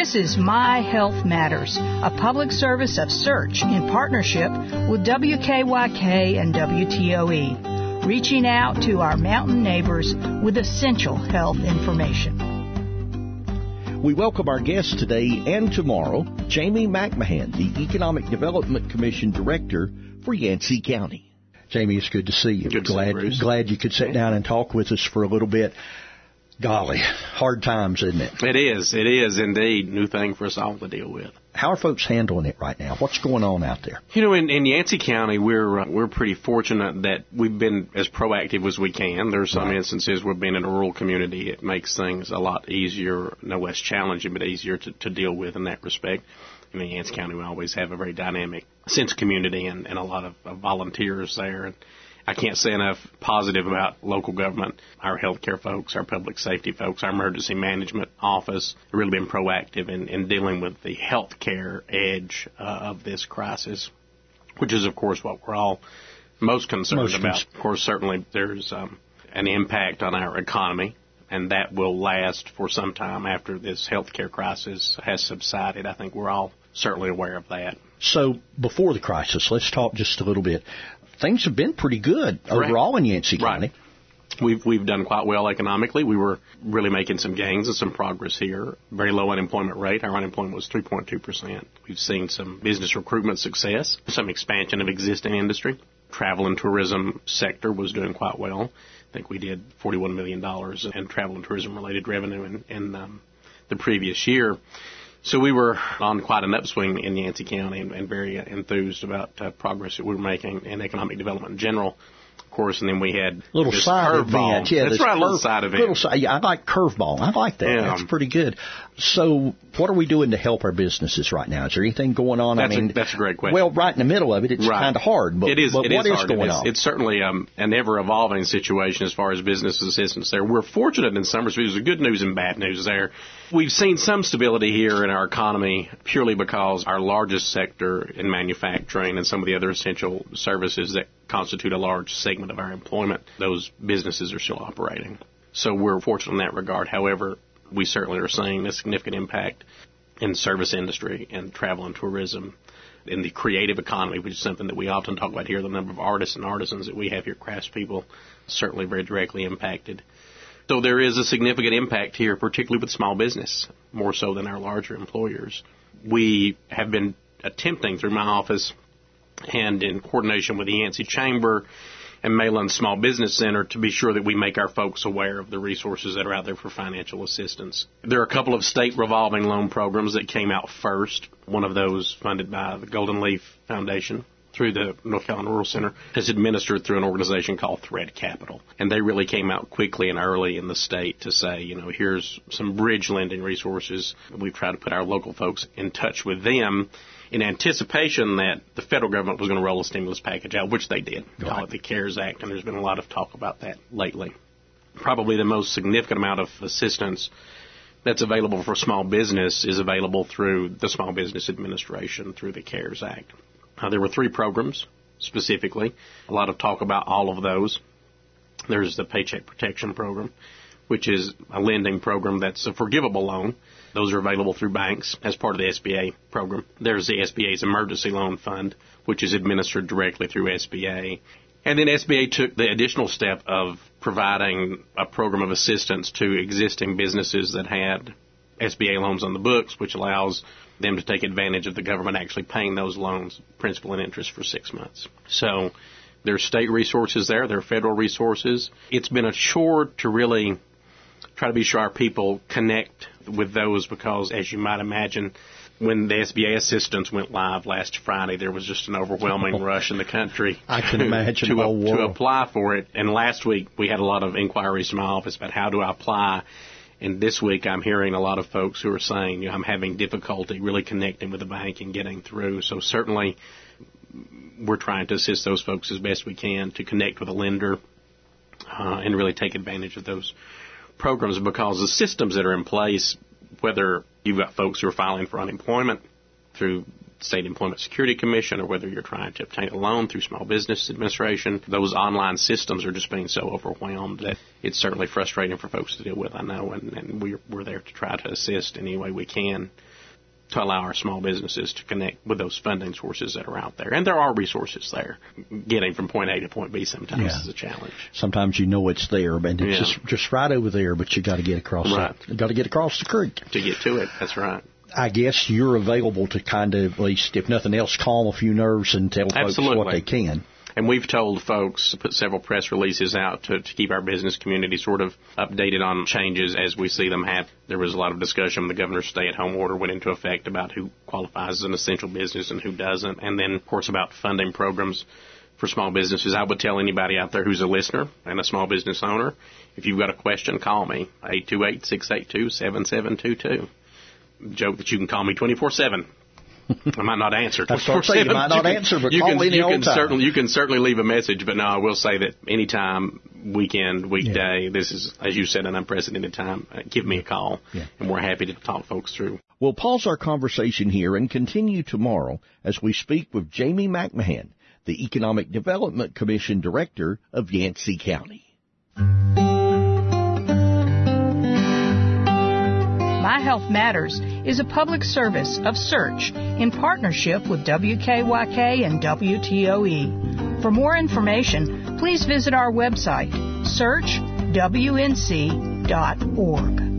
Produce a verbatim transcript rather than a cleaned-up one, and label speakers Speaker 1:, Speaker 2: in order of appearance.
Speaker 1: This is My Health Matters, a public service of Search in partnership with W K Y K and W T O E, reaching out to our mountain neighbors with essential health information.
Speaker 2: We welcome our guests today and tomorrow, Jamie McMahon, the Economic Development Commission Director for Yancey County. Jamie, it's good to see you.
Speaker 3: Good
Speaker 2: glad,
Speaker 3: to see you,
Speaker 2: glad you could sit down and talk with us for a little bit. Golly, hard times, isn't it?
Speaker 3: It is. It is indeed. New thing for us all to deal with.
Speaker 2: How are folks handling it right now? What's going on out there?
Speaker 3: You know, in, in Yancey County, we're uh, we're pretty fortunate that we've been as proactive as we can. There's some right. instances where being in a rural community, it makes things a lot easier, no less challenging, but easier to, to deal with in that respect. In Yancey County, we always have a very dynamic sense of community and, and a lot of, of volunteers there. And I can't say enough positive about local government, our healthcare folks, our public safety folks, our emergency management office have really been proactive in, in dealing with the healthcare edge uh, of this crisis, which is, of course, what we're all most concerned most about. Cons- of course, certainly there's um, an impact on our economy, and that will last for some time after this healthcare crisis has subsided. I think we're all certainly aware of that.
Speaker 2: So before the crisis, let's talk just a little bit. Things have been pretty good overall in Yancey County.
Speaker 3: Right. We've we've done quite well economically. We were really making some gains and some progress here. Very low unemployment rate. Our unemployment was three point two percent. We've seen some business recruitment success, some expansion of existing industry. Travel and tourism sector was doing quite well. I think we did forty-one million dollars in travel and tourism-related revenue in, in um, the previous year. So we were on quite an upswing in Yancey County and, and very enthused about uh, progress that we were making in economic development in general, of course. And then we had
Speaker 2: little
Speaker 3: this
Speaker 2: side
Speaker 3: curveball.
Speaker 2: event. Yeah,
Speaker 3: that's right, curve, little side event.
Speaker 2: Little side, yeah, I like curveball. I like that. Yeah. That's pretty good. So what are we doing to help our businesses right now? Is there anything going on?
Speaker 3: That's,
Speaker 2: I mean,
Speaker 3: a, that's a great question.
Speaker 2: Well, right in the middle of it, it's
Speaker 3: right.
Speaker 2: kind of hard. But,
Speaker 3: it is,
Speaker 2: but
Speaker 3: it
Speaker 2: what
Speaker 3: is,
Speaker 2: is
Speaker 3: hard.
Speaker 2: going
Speaker 3: it's,
Speaker 2: on?
Speaker 3: It's certainly um, an ever-evolving situation as far as business assistance there. We're fortunate in some respects. There's good news and bad news there. We've seen some stability here in our economy purely because our largest sector in manufacturing and some of the other essential services that constitute a large segment of our employment, those businesses are still operating. So we're fortunate in that regard. However, we certainly are seeing a significant impact in service industry and travel and tourism, in the creative economy, which is something that we often talk about here. The number of artists and artisans that we have here, craftspeople, certainly very directly impacted. So there is a significant impact here, particularly with small business, more so than our larger employers. We have been attempting through my office and in coordination with the Yancey Chamber and Mayland Small Business Center to be sure that we make our folks aware of the resources that are out there for financial assistance. There are a couple of state revolving loan programs that came out first. One of those, funded by the Golden Leaf Foundation through the North Carolina Rural Center, is administered through an organization called Thread Capital. And they really came out quickly and early in the state to say, you know, here's some bridge lending resources. We've tried to put our local folks in touch with them in anticipation that the federal government was going to roll a stimulus package out, which they did. Right. Call it the CARES Act, and there's been a lot of talk about that lately. Probably the most significant amount of assistance that's available for small business is available through the Small Business Administration, through the CARES Act. Uh, there were three programs specifically. A lot of talk about all of those. There's the Paycheck Protection Program, which is a lending program that's a forgivable loan. Those are available through banks as part of the S B A program. There's the S B A's Emergency Loan Fund, which is administered directly through S B A. And then S B A took the additional step of providing a program of assistance to existing businesses that had S B A loans on the books, which allows them to take advantage of the government actually paying those loans, principal and interest, for six months. So there's state resources there. There are federal resources. It's been a chore to really try to be sure our people connect with those because, as you might imagine, when the S B A assistance went live last Friday, there was just an overwhelming rush in the country
Speaker 2: I can
Speaker 3: to,
Speaker 2: imagine
Speaker 3: to,
Speaker 2: oh,
Speaker 3: to apply for it. And last week we had a lot of inquiries from my office about how do I apply. And this week I'm hearing a lot of folks who are saying, you know, I'm having difficulty really connecting with the bank and getting through. So certainly we're trying to assist those folks as best we can to connect with a lender uh, and really take advantage of those programs, because the systems that are in place, whether you've got folks who are filing for unemployment through State Employment Security Commission or whether you're trying to obtain a loan through Small Business Administration, those online systems are just being so overwhelmed that it's certainly frustrating for folks to deal with, I know, and, and we're, we're there to try to assist any way we can to allow our small businesses to connect with those funding sources that are out there. And there are resources there. Getting from point A to point B sometimes yeah. is a challenge.
Speaker 2: Sometimes you know it's there, and it's yeah. just, just right over there, but you got to get across
Speaker 3: right.
Speaker 2: You got to get across the creek.
Speaker 3: To get to it, that's right.
Speaker 2: I guess you're available to kind of, at least, if nothing else, calm a few nerves and tell
Speaker 3: Absolutely.
Speaker 2: folks what they can.
Speaker 3: And we've told folks to put several press releases out to, to keep our business community sort of updated on changes as we see them happen. There was a lot of discussion when the governor's stay-at-home order went into effect about who qualifies as an essential business and who doesn't, and then, of course, about funding programs for small businesses. I would tell anybody out there who's a listener and a small business owner, if you've got a question, call me, eight two eight, six eight two, seven seven two two. Joke that you can call me twenty-four seven. I might not answer.
Speaker 2: That's what I'm saying. You might not
Speaker 3: you
Speaker 2: answer, but
Speaker 3: you
Speaker 2: call
Speaker 3: can,
Speaker 2: any
Speaker 3: you
Speaker 2: old
Speaker 3: can
Speaker 2: time.
Speaker 3: certainly you can certainly leave a message. But no, I will say that anytime, weekend, weekday, yeah. this is, as you said, an unprecedented time. Uh, give me a call, yeah. and we're happy to talk folks through.
Speaker 2: We'll pause our conversation here and continue tomorrow as we speak with Jamie McMahan, the Economic Development Commission Director of Yancey County.
Speaker 1: My Health Matters is a public service of Search in partnership with W K Y K and W T O E. For more information, please visit our website, search W N C dot org.